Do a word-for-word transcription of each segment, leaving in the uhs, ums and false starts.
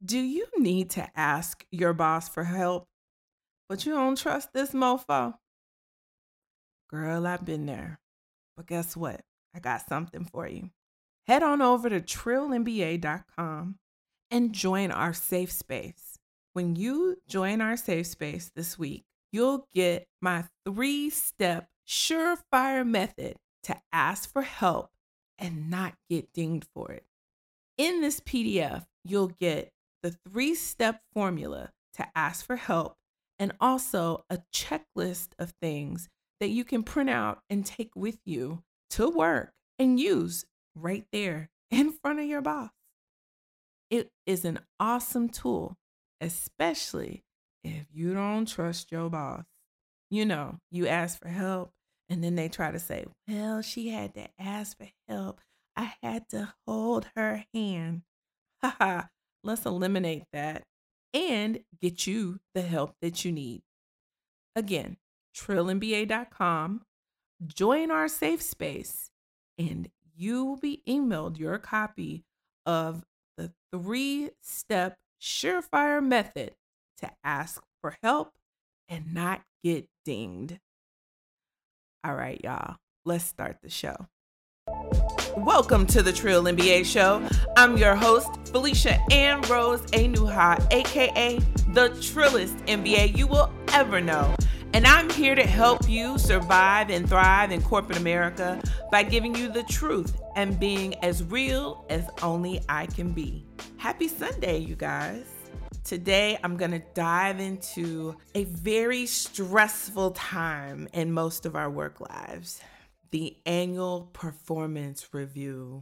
Do you need to ask your boss for help, but you don't trust this mofo? Girl, I've been there. But guess what? I got something for you. Head on over to trill M B A dot com and join our safe space. When you join our safe space this week, you'll get my three-step surefire method to ask for help and not get dinged for it. In this P D F, you'll get the three-step formula to ask for help and also a checklist of things that you can print out and take with you to work and use right there in front of your boss. It is an awesome tool, especially if you don't trust your boss. You know, you ask for help and then they try to say, well, she had to ask for help. I had to hold her hand. Haha, let's eliminate that and get you the help that you need. Again, trill M B A dot com, join our safe space, and you will be emailed your copy of the three-step surefire method to ask for help and not get dinged. All right, y'all, let's start the show. Welcome to the Trill M B A Show. I'm your host, Felicia Ann Rose Enuha, aka the Trillest M B A you will ever know. And I'm here to help you survive and thrive in corporate America by giving you the truth and being as real as only I can be. Happy Sunday, you guys. Today, I'm going to dive into a very stressful time in most of our work lives. The annual performance review.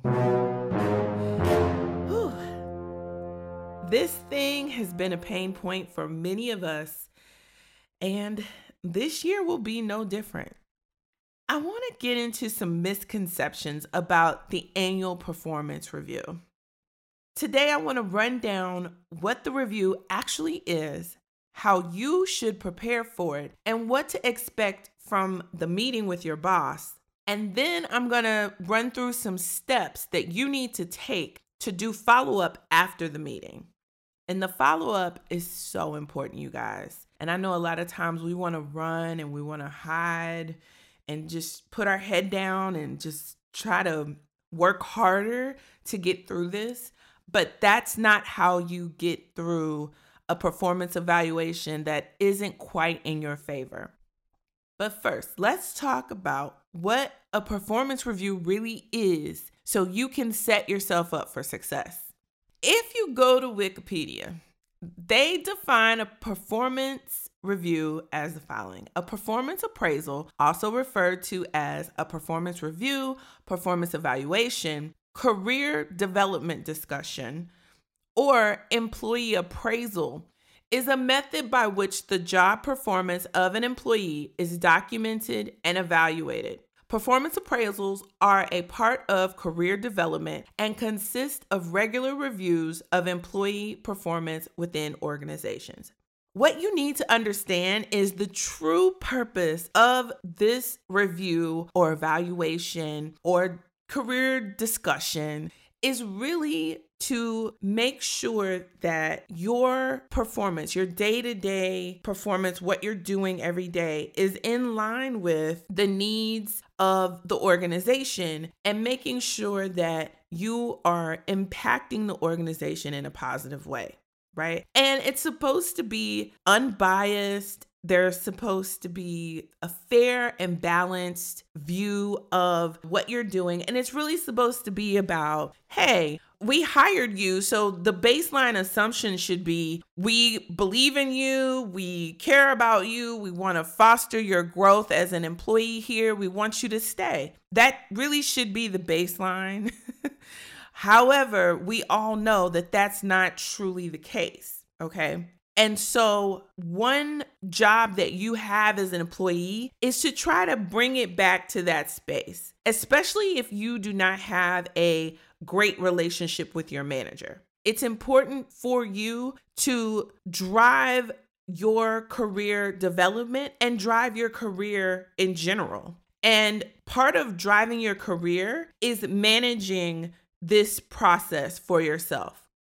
Whew. This thing has been a pain point for many of us, and this year will be no different. I want to get into some misconceptions about the annual performance review. Today, I want to run down what the review actually is, how you should prepare for it, and what to expect from the meeting with your boss. And then I'm going to run through some steps that you need to take to do follow-up after the meeting. And the follow-up is so important, you guys. And I know a lot of times we want to run and we want to hide and just put our head down and just try to work harder to get through this. But that's not how you get through a performance evaluation that isn't quite in your favor. But first, let's talk about what a performance review really is so you can set yourself up for success. If you go to Wikipedia, they define a performance review as the following: a performance appraisal, also referred to as a performance review, performance evaluation, career development discussion, or employee appraisal, is a method by which the job performance of an employee is documented and evaluated. Performance appraisals are a part of career development and consist of regular reviews of employee performance within organizations. What you need to understand is the true purpose of this review or evaluation or career discussion is really to make sure that your performance, your day-to-day performance, what you're doing every day is in line with the needs of the organization and making sure that you are impacting the organization in a positive way, right? And it's supposed to be unbiased. There's supposed to be a fair and balanced view of what you're doing. And it's really supposed to be about, hey, we hired you, so the baseline assumption should be we believe in you, we care about you, we want to foster your growth as an employee here, we want you to stay. That really should be the baseline. However, we all know that that's not truly the case, okay? And so one job that you have as an employee is to try to bring it back to that space, especially if you do not have a great relationship with your manager. It's important for you to drive your career development and drive your career in general. And part of driving your career is managing this process for yourself.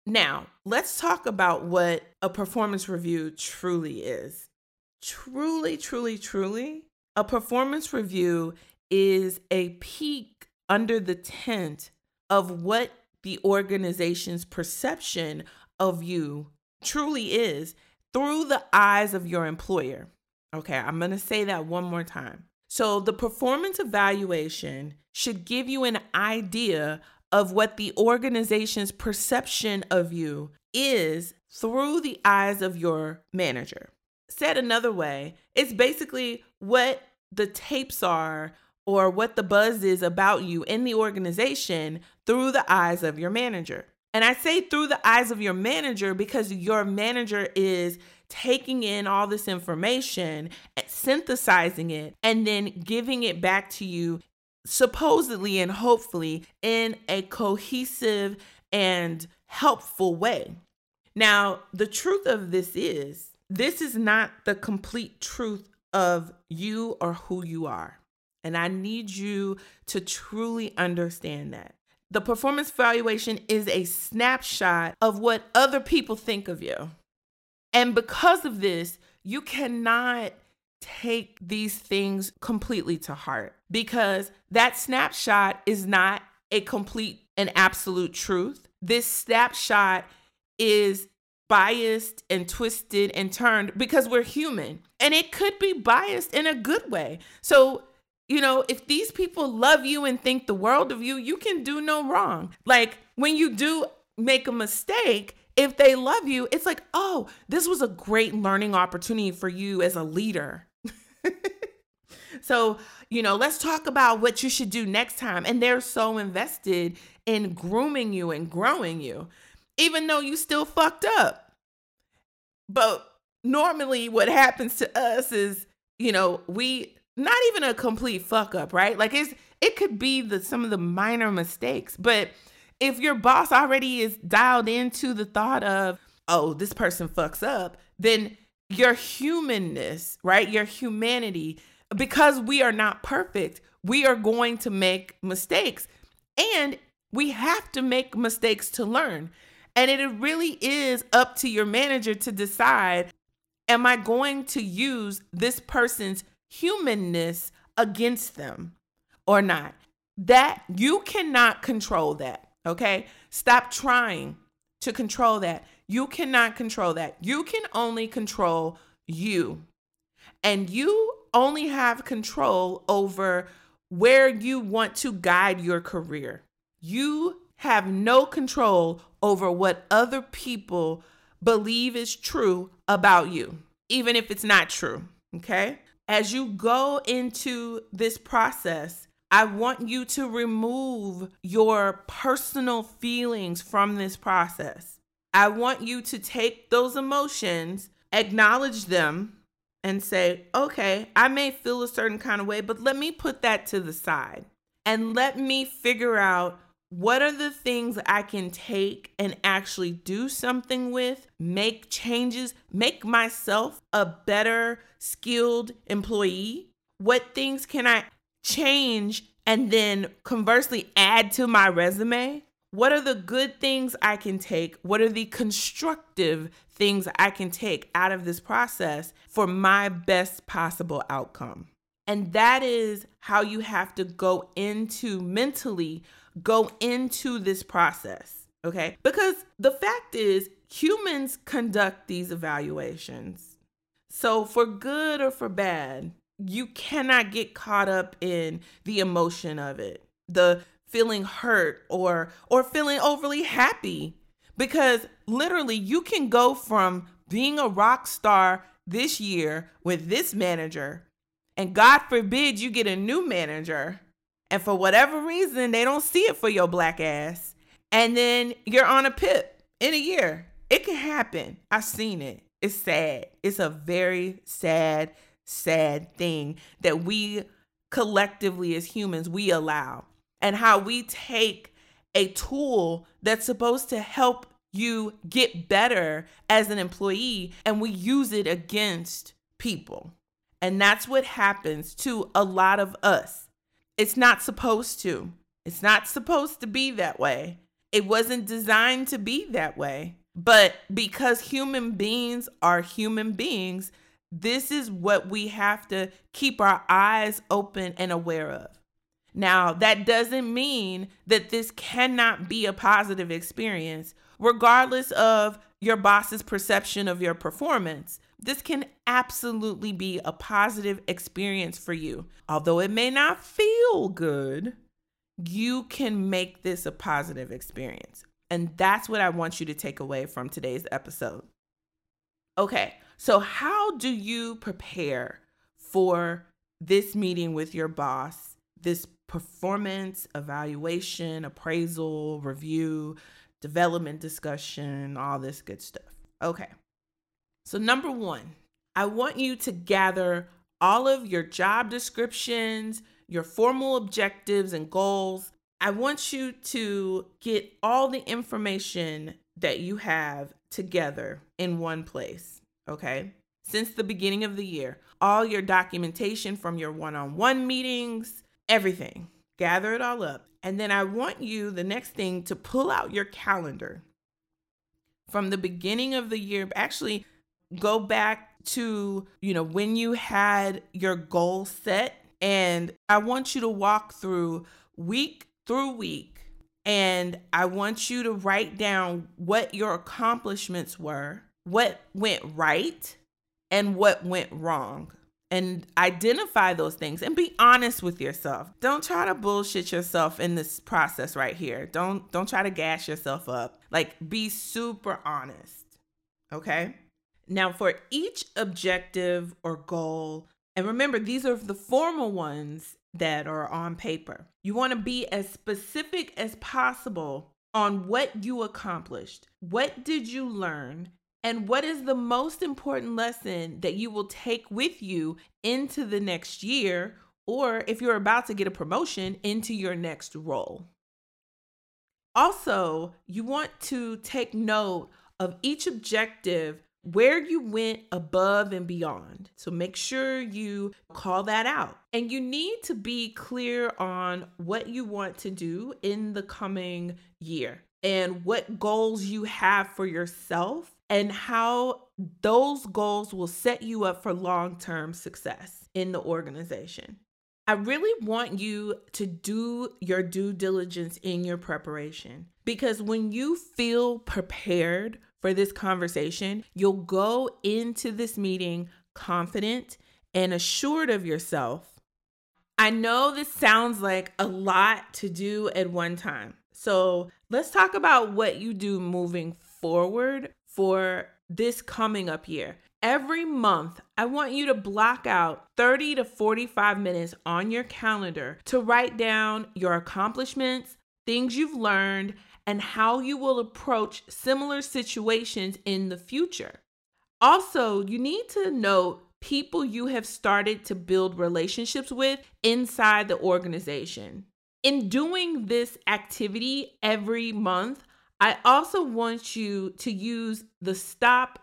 Now, let's talk about what a performance review truly is. Truly, truly, truly, a performance review is a peek under the tent of what the organization's perception of you truly is through the eyes of your employer. Okay, I'm going to say that one more time. So the performance evaluation should give you an idea of what the organization's perception of you is through the eyes of your manager. Said another way, it's basically what the tapes are or what the buzz is about you in the organization through the eyes of your manager. And I say through the eyes of your manager because your manager is taking in all this information, synthesizing it, and then giving it back to you supposedly and hopefully in a cohesive and helpful way. Now, the truth of this is, this is not the complete truth of you or who you are. And I need you to truly understand that. The performance evaluation is a snapshot of what other people think of you. And because of this, you cannot take these things completely to heart because that snapshot is not a complete and absolute truth. This snapshot is biased and twisted and turned because we're human, and it could be biased in a good way. So, you know, if these people love you and think the world of you, you can do no wrong. Like when you do make a mistake, if they love you, it's like, oh, this was a great learning opportunity for you as a leader. So, you know, let's talk about what you should do next time. And they're so invested in grooming you and growing you, even though you still fucked up. But normally what happens to us is, you know, we, not even a complete fuck up, right? Like it's, it could be the, some of the minor mistakes, but if your boss already is dialed into the thought of, oh, this person fucks up, then your humanness, right? Your humanity, because we are not perfect, we are going to make mistakes, and we have to make mistakes to learn. And it really is up to your manager to decide, am I going to use this person's humanness against them or not? That you cannot control that. Okay? Stop trying to control that. You cannot control that. You can only control you. And you only have control over where you want to guide your career. You have no control over what other people believe is true about you, even if it's not true. Okay? As you go into this process, I want you to remove your personal feelings from this process. I want you to take those emotions, acknowledge them, and say, okay, I may feel a certain kind of way, but let me put that to the side and let me figure out what are the things I can take and actually do something with, make changes, make myself a better skilled employee. What things can I change and then conversely add to my resume? What are the good things I can take? What are the constructive things I can take out of this process for my best possible outcome? And that is how you have to go into mentally, go into this process, okay? Because the fact is, humans conduct these evaluations. So for good or for bad, you cannot get caught up in the emotion of it, the feeling hurt or or feeling overly happy, because literally you can go from being a rock star this year with this manager, and God forbid you get a new manager, and for whatever reason they don't see it for your black ass, and then you're on a pip in a year. It can happen. I've seen it. It's sad. It's a very sad, sad thing that we collectively as humans, we allow. And how we take a tool that's supposed to help you get better as an employee and we use it against people. And that's what happens to a lot of us. It's not supposed to. It's not supposed to be that way. It wasn't designed to be that way. But because human beings are human beings, this is what we have to keep our eyes open and aware of. Now, that doesn't mean that this cannot be a positive experience, regardless of your boss's perception of your performance. This can absolutely be a positive experience for you. Although it may not feel good, you can make this a positive experience. And that's what I want you to take away from today's episode. Okay, so how do you prepare for this meeting with your boss, this performance, evaluation, appraisal, review, development discussion, all this good stuff? Okay, so number one, I want you to gather all of your job descriptions, your formal objectives and goals. I want you to get all the information that you have together in one place, okay? Since the beginning of the year, all your documentation from your one-on-one meetings, everything, gather it all up. And then I want you, the next thing, to pull out your calendar from the beginning of the year. Actually, go back to, you know, when you had your goal set. And I want you to walk through week through week. And I want you to write down what your accomplishments were, what went right, and what went wrong. And identify those things and be honest with yourself. Don't try to bullshit yourself in this process right here. Don't, don't try to gas yourself up. Like, be super honest. Okay? Now, for each objective or goal, and remember, these are the formal ones that are on paper. You want to be as specific as possible on what you accomplished. What did you learn? And what is the most important lesson that you will take with you into the next year, or if you're about to get a promotion, into your next role? Also, you want to take note of each objective, where you went above and beyond. So make sure you call that out. And you need to be clear on what you want to do in the coming year and what goals you have for yourself and how those goals will set you up for long-term success in the organization. I really want you to do your due diligence in your preparation, because when you feel prepared for this conversation, you'll go into this meeting confident and assured of yourself. I know this sounds like a lot to do at one time. So let's talk about what you do moving forward for this coming up year. Every month, I want you to block out thirty to forty-five minutes on your calendar to write down your accomplishments, things you've learned, and how you will approach similar situations in the future. Also, you need to note people you have started to build relationships with inside the organization. In doing this activity every month, I also want you to use the stop,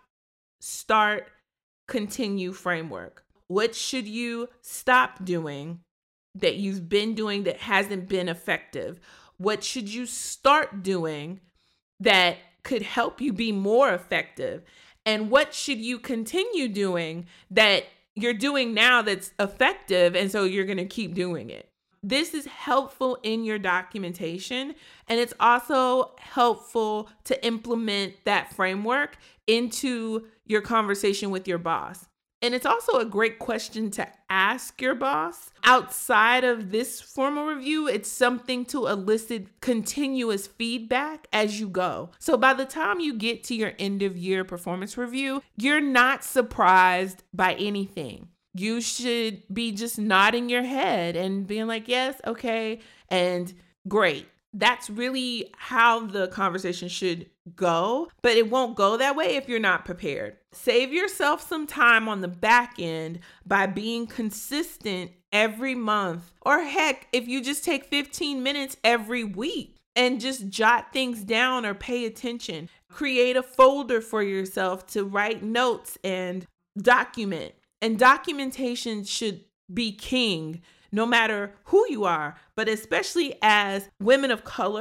start, continue framework. What should you stop doing that you've been doing that hasn't been effective? What should you start doing that could help you be more effective? And what should you continue doing that you're doing now that's effective, and so you're going to keep doing it? This is helpful in your documentation, and it's also helpful to implement that framework into your conversation with your boss. And it's also a great question to ask your boss. Outside of this formal review, it's something to elicit continuous feedback as you go. So by the time you get to your end of year performance review, you're not surprised by anything. You should be just nodding your head and being like, yes, okay, and great. That's really how the conversation should go, but it won't go that way if you're not prepared. Save yourself some time on the back end by being consistent every month, or heck, if you just take fifteen minutes every week and just jot things down or pay attention. Create a folder for yourself to write notes and document. And documentation should be king, no matter who you are, but especially as women of color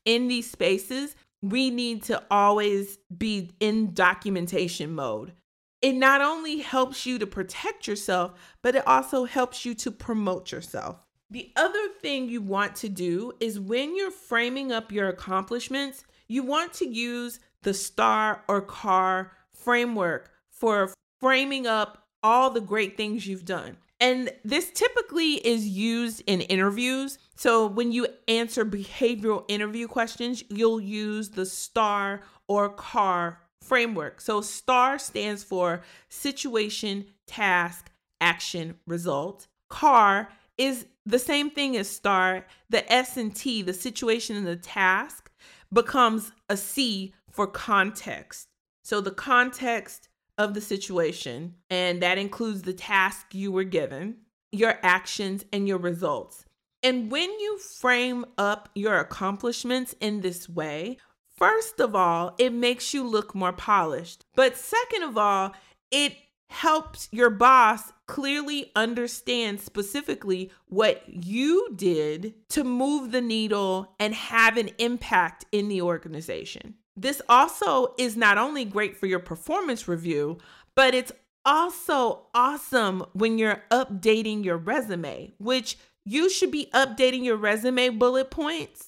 in these spaces, we need to always be in documentation mode. It not only helps you to protect yourself, but it also helps you to promote yourself. The other thing you want to do is when you're framing up your accomplishments, you want to use the STAR or CAR framework for framing up all the great things you've done. And this typically is used in interviews. So when you answer behavioral interview questions, you'll use the STAR or CAR framework. So STAR stands for situation, task, action, result. CAR is the same thing as STAR. The S and T, the situation and the task, becomes a C for context. So the context of the situation, and that includes the task you were given, your actions, and your results. And when you frame up your accomplishments in this way, first of all, it makes you look more polished. But second of all, it helps your boss clearly understand specifically what you did to move the needle and have an impact in the organization. This also is not only great for your performance review, but it's also awesome when you're updating your resume, which you should be updating your resume bullet points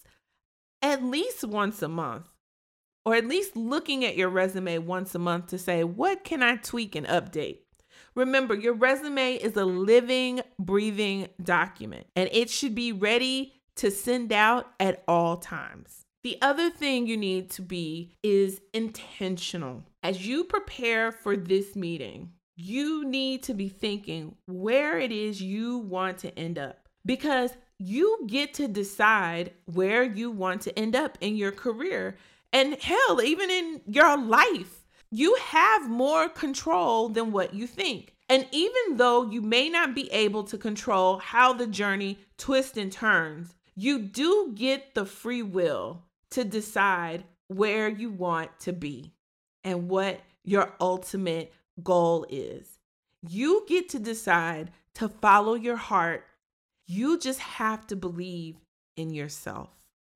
at least once a month, or at least looking at your resume once a month to say, what can I tweak and update? Remember, your resume is a living, breathing document, and it should be ready to send out at all times. The other thing you need to be is intentional. As you prepare for this meeting, you need to be thinking where it is you want to end up, because you get to decide where you want to end up in your career. And hell, even in your life, you have more control than what you think. And even though you may not be able to control how the journey twists and turns, you do get the free will to decide where you want to be and what your ultimate goal is. You get to decide to follow your heart. You just have to believe in yourself.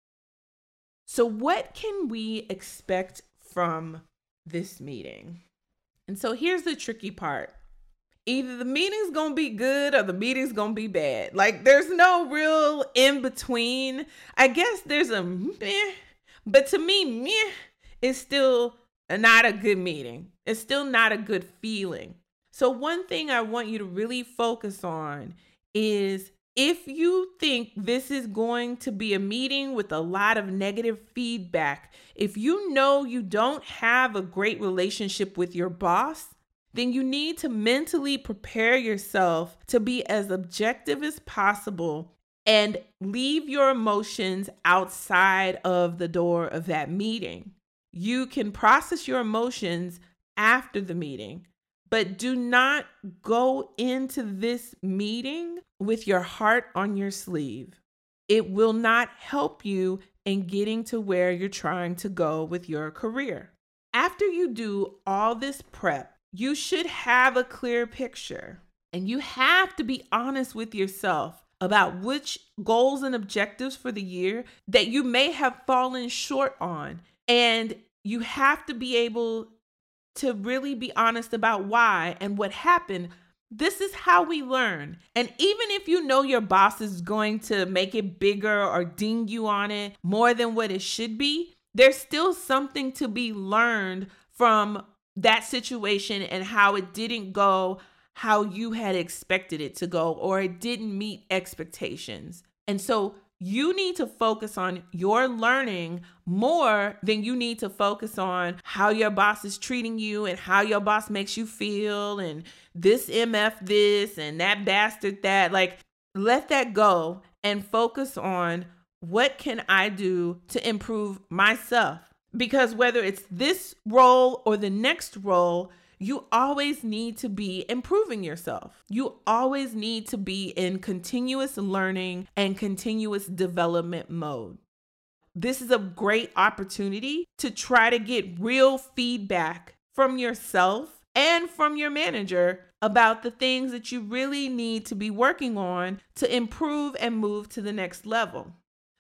So what can we expect from this meeting? And so here's the tricky part. Either the meeting's going to be good or the meeting's going to be bad. Like, there's no real in between. I guess there's a meh, but to me, meh is still not a good meeting. It's still not a good feeling. So one thing I want you to really focus on is, if you think this is going to be a meeting with a lot of negative feedback, if you know you don't have a great relationship with your boss, then you need to mentally prepare yourself to be as objective as possible and leave your emotions outside of the door of that meeting. You can process your emotions after the meeting, but do not go into this meeting with your heart on your sleeve. It will not help you in getting to where you're trying to go with your career. After you do all this prep, you should have a clear picture, and you have to be honest with yourself about which goals and objectives for the year that you may have fallen short on. And you have to be able to really be honest about why and what happened. This is how we learn. And even if you know your boss is going to make it bigger or ding you on it more than what it should be, there's still something to be learned from that situation and how it didn't go how you had expected it to go, or it didn't meet expectations. And so you need to focus on your learning more than you need to focus on how your boss is treating you and how your boss makes you feel and this M F this and that bastard that. Like, let that go and focus on, what can I do to improve myself? Because whether it's this role or the next role, you always need to be improving yourself. You always need to be in continuous learning and continuous development mode. This is a great opportunity to try to get real feedback from yourself and from your manager about the things that you really need to be working on to improve and move to the next level.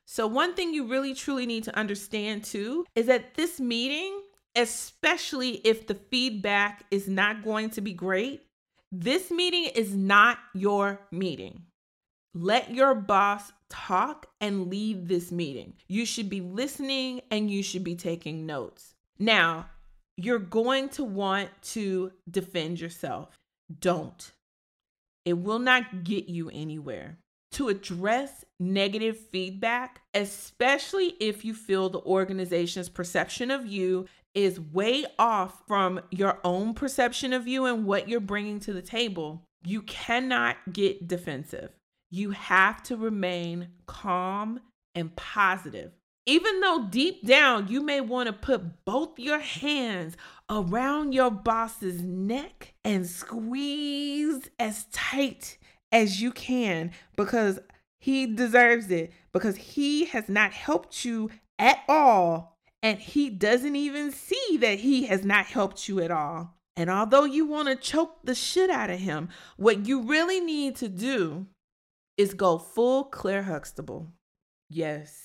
So one thing you really truly need to understand too is that this meeting, especially if the feedback is not going to be great, this meeting is not your meeting. Let your boss talk and lead this meeting. You should be listening and you should be taking notes. Now, you're going to want to defend yourself. Don't. It will not get you anywhere. To address negative feedback, especially if you feel the organization's perception of you is way off from your own perception of you and what you're bringing to the table, you cannot get defensive. You have to remain calm and positive. Even though deep down you may want to put both your hands around your boss's neck and squeeze as tight as you can because he deserves it, because he has not helped you at all. And he doesn't even see that he has not helped you at all. And although you want to choke the shit out of him, what you really need to do is go full Claire Huxtable. Yes.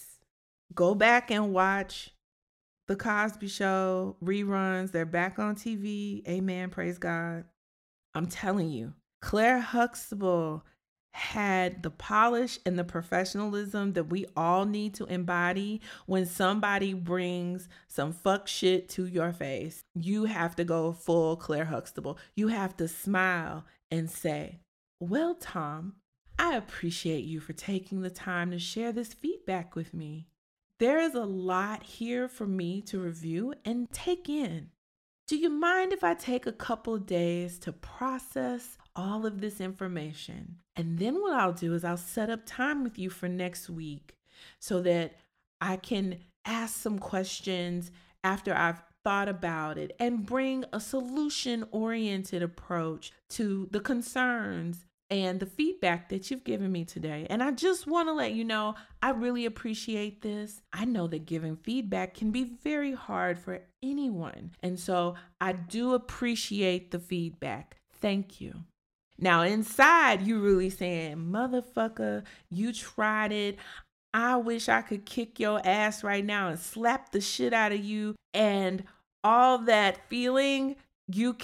Go back and watch The Cosby Show reruns. They're back on T V. Amen. Praise God. I'm telling you, Claire Huxtable had the polish and the professionalism that we all need to embody when somebody brings some fuck shit to your face. You have to go full Claire Huxtable. You have to smile and say, well, Tom, I appreciate you for taking the time to share this feedback with me. There is a lot here for me to review and take in. Do you mind if I take a couple of days to process all of this information? And then what I'll do is I'll set up time with you for next week so that I can ask some questions after I've thought about it and bring a solution-oriented approach to the concerns and the feedback that you've given me today. And I just want to let you know, I really appreciate this. I know that giving feedback can be very hard for anyone. And so I do appreciate the feedback. Thank you. Now inside, you really saying, motherfucker, you tried it. I wish I could kick your ass right now and slap the shit out of you. And all that feeling, you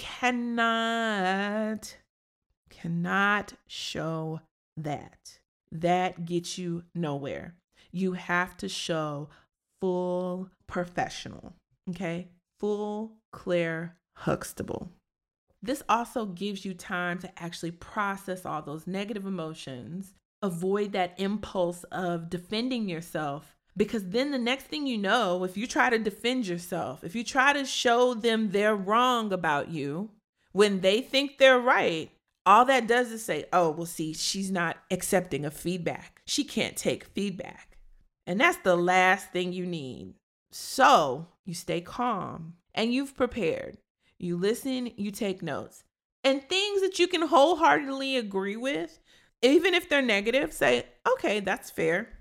cannot... cannot show that. That gets you nowhere. You have to show full professional, okay? Full Claire Huxtable. This also gives you time to actually process all those negative emotions, avoid that impulse of defending yourself, because then the next thing you know, if you try to defend yourself, if you try to show them they're wrong about you when they think they're right, all that does is say, oh, well, see, she's not accepting of feedback. She can't take feedback. And that's the last thing you need. So you stay calm and you've prepared. You listen, you take notes. And things that you can wholeheartedly agree with, even if they're negative, say, okay, that's fair.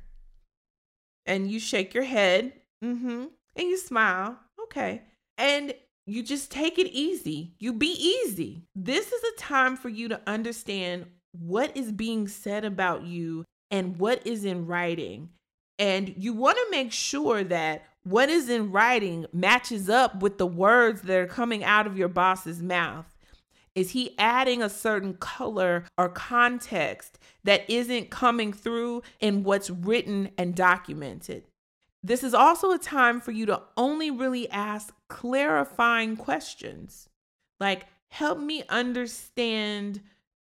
And you shake your head, mm-hmm, and you smile, okay. And you just take it easy. You be easy. This is a time for you to understand what is being said about you and what is in writing. And you want to make sure that what is in writing matches up with the words that are coming out of your boss's mouth. Is he adding a certain color or context that isn't coming through in what's written and documented? This is also a time for you to only really ask clarifying questions. Like, help me understand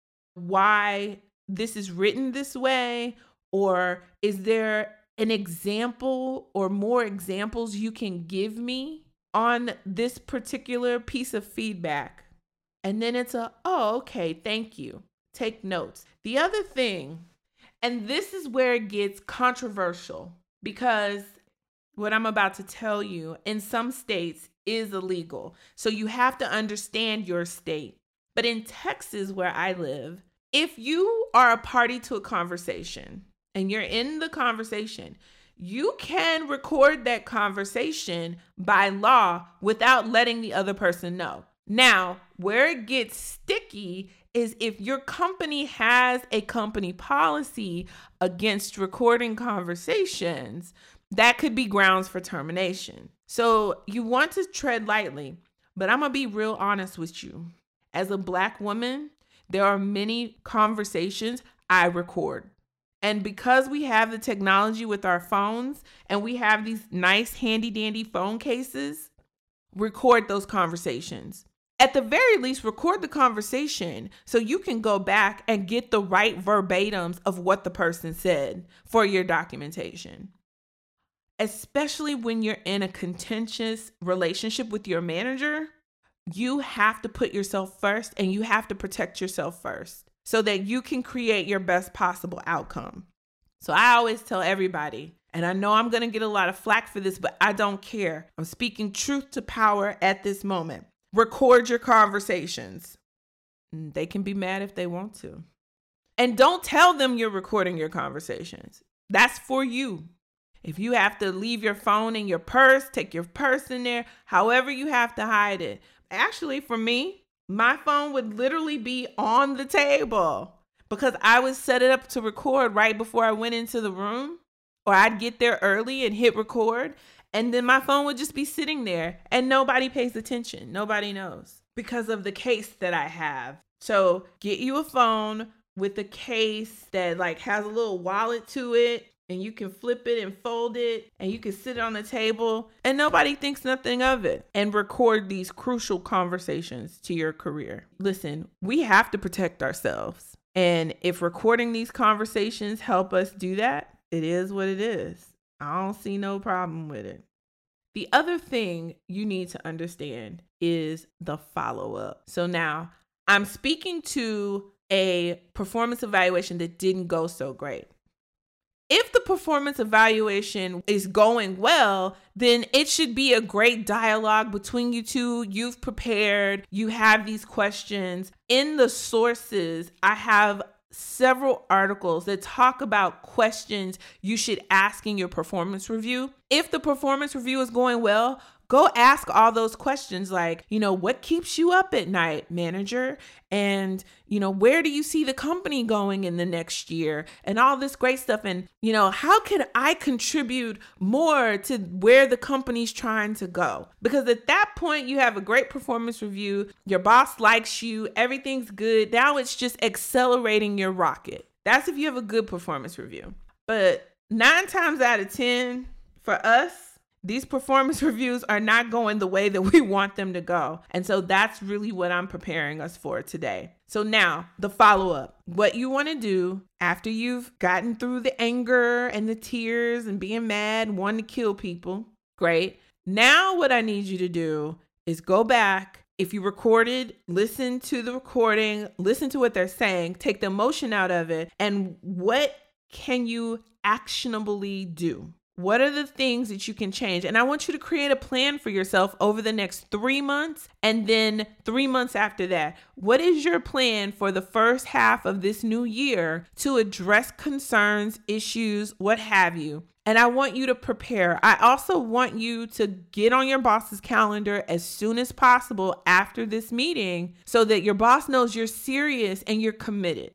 why this is written this way, or is there an example or more examples you can give me on this particular piece of feedback? And then it's a, oh, okay, thank you. Take notes. The other thing, and this is where it gets controversial, because what I'm about to tell you in some states is illegal. So you have to understand your state. But in Texas, where I live, if you are a party to a conversation and you're in the conversation, you can record that conversation by law without letting the other person know. Now, where it gets sticky is if your company has a company policy against recording conversations, that could be grounds for termination. So you want to tread lightly, but I'm going to be real honest with you. As a Black woman, there are many conversations I record. And because we have the technology with our phones and we have these nice handy dandy phone cases, record those conversations. At the very least, record the conversation so you can go back and get the right verbatims of what the person said for your documentation. Especially when you're in a contentious relationship with your manager, you have to put yourself first and you have to protect yourself first so that you can create your best possible outcome. So I always tell everybody, and I know I'm going to get a lot of flack for this, but I don't care. I'm speaking truth to power at this moment. Record your conversations. They can be mad if they want to. And don't tell them you're recording your conversations. That's for you. If you have to leave your phone in your purse, take your purse in there, however you have to hide it. Actually, for me, my phone would literally be on the table because I would set it up to record right before I went into the room, or I'd get there early and hit record. And then my phone would just be sitting there and nobody pays attention. Nobody knows because of the case that I have. So get you a phone with a case that like has a little wallet to it and you can flip it and fold it and you can sit it on the table and nobody thinks nothing of it, and record these crucial conversations to your career. Listen, we have to protect ourselves. And if recording these conversations help us do that, it is what it is. I don't see no problem with it. The other thing you need to understand is the follow-up. So now I'm speaking to a performance evaluation that didn't go so great. If the performance evaluation is going well, then it should be a great dialogue between you two. You've prepared, you have these questions. In the sources, I have several articles that talk about questions you should ask in your performance review. If the performance review is going well, go ask all those questions like, you know, what keeps you up at night, manager? And, you know, where do you see the company going in the next year? And all this great stuff. And, you know, how can I contribute more to where the company's trying to go? Because at that point, you have a great performance review. Your boss likes you. Everything's good. Now it's just accelerating your rocket. That's if you have a good performance review. But nine times out of ten, for us, these performance reviews are not going the way that we want them to go. And so that's really what I'm preparing us for today. So now the follow-up, what you want to do after you've gotten through the anger and the tears and being mad and wanting to kill people. Great. Now what I need you to do is go back. If you recorded, listen to the recording, listen to what they're saying, take the emotion out of it. And what can you actionably do? What are the things that you can change? And I want you to create a plan for yourself over the next three months and then three months after that. What is your plan for the first half of this new year to address concerns, issues, what have you? And I want you to prepare. I also want you to get on your boss's calendar as soon as possible after this meeting so that your boss knows you're serious and you're committed.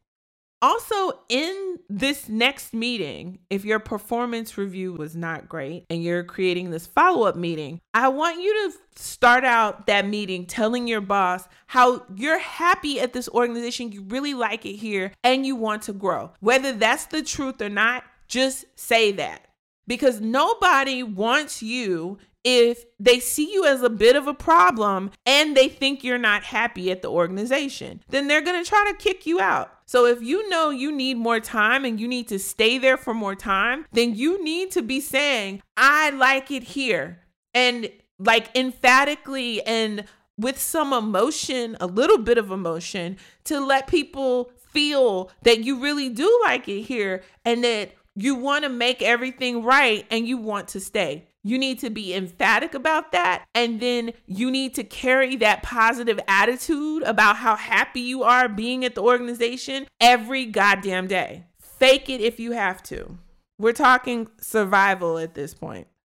Also, in this next meeting, if your performance review was not great and you're creating this follow-up meeting, I want you to start out that meeting telling your boss how you're happy at this organization, you really like it here, and you want to grow. Whether that's the truth or not, just say that. Because nobody wants you if they see you as a bit of a problem and they think you're not happy at the organization, then they're going to try to kick you out. So if you know you need more time and you need to stay there for more time, then you need to be saying, I like it here. And like emphatically and with some emotion, a little bit of emotion, to let people feel that you really do like it here and that you want to make everything right and you want to stay. You need to be emphatic about that. And then you need to carry that positive attitude about how happy you are being at the organization every goddamn day. Fake it if you have to. We're talking survival at this point.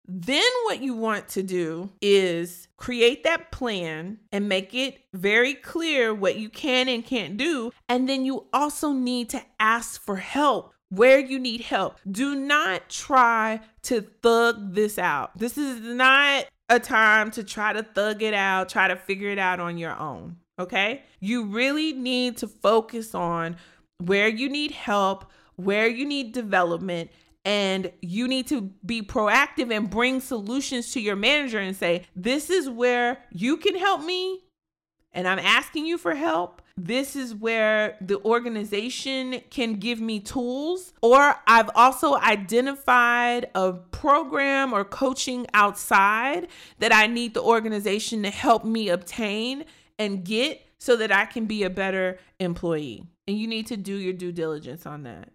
Then what you want to do is create that plan and make it very clear what you can and can't do. And then you also need to ask for help where you need help. Do not try to thug this out. This is not a time to try to thug it out, try to figure it out on your own. Okay? You really need to focus on where you need help, where you need development, and you need to be proactive and bring solutions to your manager and say, this is where you can help me, and I'm asking you for help. This is where the organization can give me tools, or I've also identified a program or coaching outside that I need the organization to help me obtain and get so that I can be a better employee. And you need to do your due diligence on that.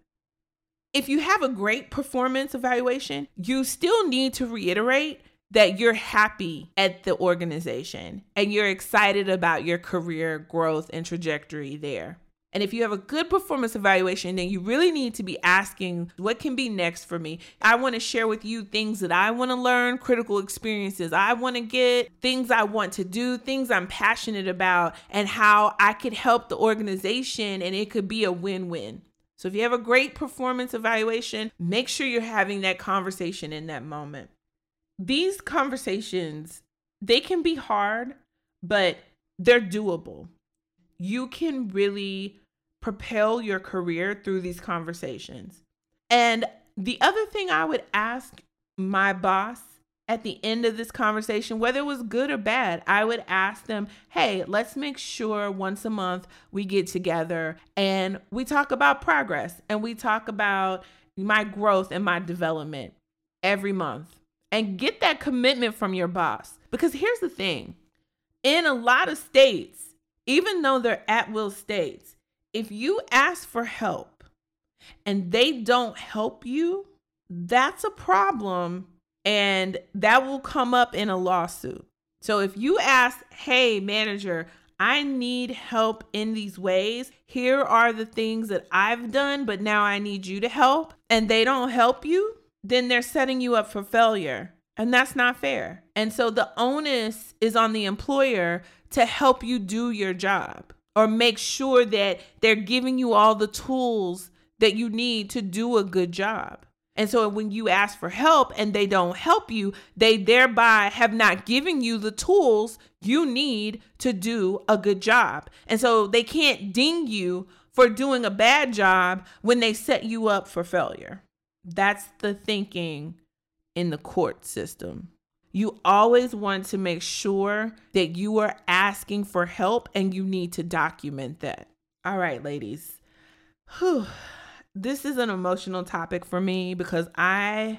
If you have a great performance evaluation, you still need to reiterate that you're happy at the organization and you're excited about your career growth and trajectory there. And if you have a good performance evaluation, then you really need to be asking, what can be next for me? I want to share with you things that I want to learn, critical experiences I want to get, things I want to do, things I'm passionate about, and how I could help the organization, and it could be a win-win. So if you have a great performance evaluation, make sure you're having that conversation in that moment. These conversations, they can be hard, but they're doable. You can really propel your career through these conversations. And the other thing I would ask my boss at the end of this conversation, whether it was good or bad, I would ask them, hey, let's make sure once a month we get together and we talk about progress and we talk about my growth and my development every month, and get that commitment from your boss. Because here's the thing, in a lot of states, even though they're at-will states, if you ask for help and they don't help you, that's a problem. And that will come up in a lawsuit. So if you ask, hey, manager, I need help in these ways. Here are the things that I've done, but now I need you to help. And they don't help you, then they're setting you up for failure. And that's not fair. And so the onus is on the employer to help you do your job, or make sure that they're giving you all the tools that you need to do a good job. And so when you ask for help and they don't help you, they thereby have not given you the tools you need to do a good job. And so they can't ding you for doing a bad job when they set you up for failure. That's the thinking in the court system. You always want to make sure that you are asking for help, and you need to document that. All right, ladies. Whew. This is an emotional topic for me because I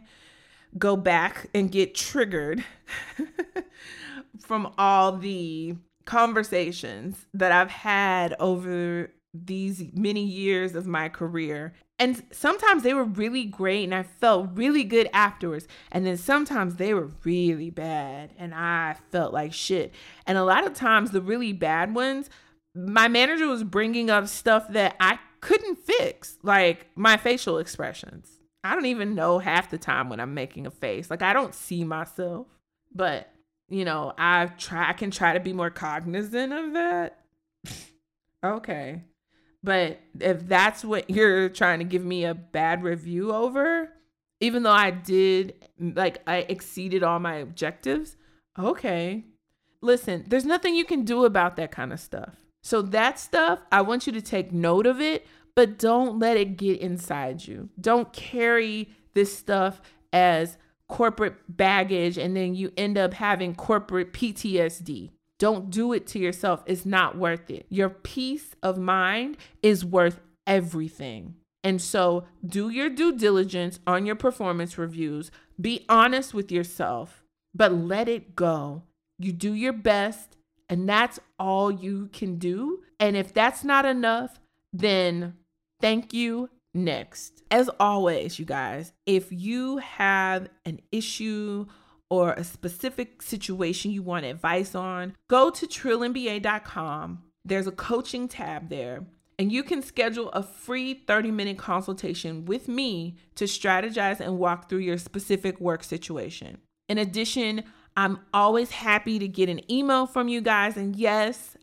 go back and get triggered from all the conversations that I've had over these many years of my career. And sometimes they were really great and I felt really good afterwards. And then sometimes they were really bad and I felt like shit. And a lot of times the really bad ones, my manager was bringing up stuff that I couldn't fix, like my facial expressions. I don't even know half the time when I'm making a face. Like, I don't see myself, but you know, I try, I can try to be more cognizant of that. Okay. But if that's what you're trying to give me a bad review over, even though I did, like, I exceeded all my objectives. Okay. Listen, there's nothing you can do about that kind of stuff. So that stuff, I want you to take note of it, but don't let it get inside you. Don't carry this stuff as corporate baggage and then you end up having corporate P T S D. Don't do it to yourself. It's not worth it. Your peace of mind is worth everything. And so do your due diligence on your performance reviews. Be honest with yourself, but let it go. You do your best. And that's all you can do. And if that's not enough, then thank you. Next. As always, you guys, if you have an issue or a specific situation you want advice on, go to trill M B A dot com. There's a coaching tab there, and you can schedule a free thirty minute consultation with me to strategize and walk through your specific work situation. In addition, I'm always happy to get an email from you guys. And yes,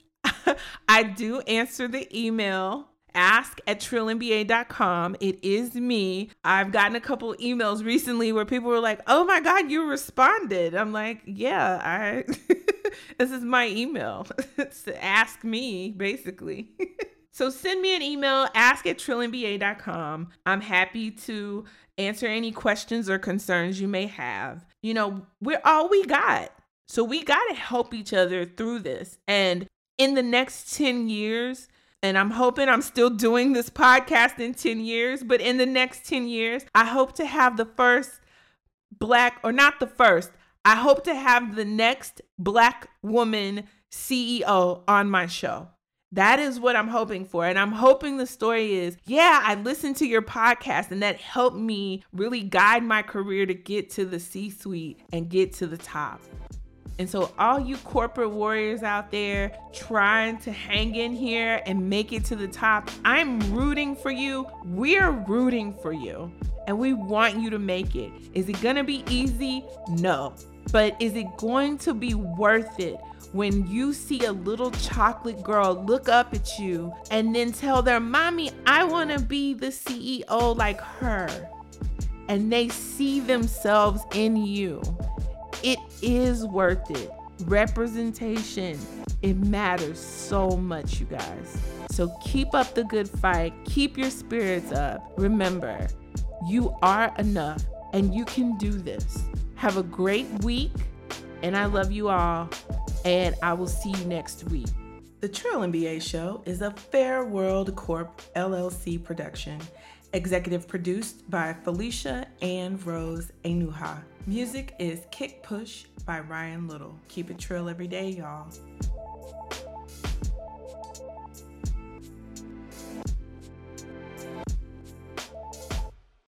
I do answer the email. Ask at trill N B A dot com. It is me. I've gotten a couple emails recently where people were like, oh my God, you responded. I'm like, yeah, I this is my email. It's to ask me, basically. So send me an email, ask at trill N B A dot com. I'm happy to answer any questions or concerns you may have. You know, we're all we got. So we got to help each other through this. And in the next ten years, and I'm hoping I'm still doing this podcast in ten years, but in the next ten years, I hope to have the first Black, or not the first, I hope to have the next Black woman C E O on my show. That is what I'm hoping for. And I'm hoping the story is, yeah, I listened to your podcast and that helped me really guide my career to get to the C-suite and get to the top. And so all you corporate warriors out there trying to hang in here and make it to the top, I'm rooting for you. We're rooting for you. And we want you to make it. Is it going to be easy? No. But is it going to be worth it when you see a little chocolate girl look up at you and then tell their mommy, I want to be the C E O like her? And they see themselves in you. It is worth it. Representation, it matters so much, you guys. So keep up the good fight. Keep your spirits up. Remember, you are enough and you can do this. Have a great week, and I love you all, and I will see you next week. The Trill N B A Show is a Fair World Corp L L C production. Executive produced by Felicia and Rose Enuha. Music is Kick Push by Ryan Little. Keep it trill every day, y'all.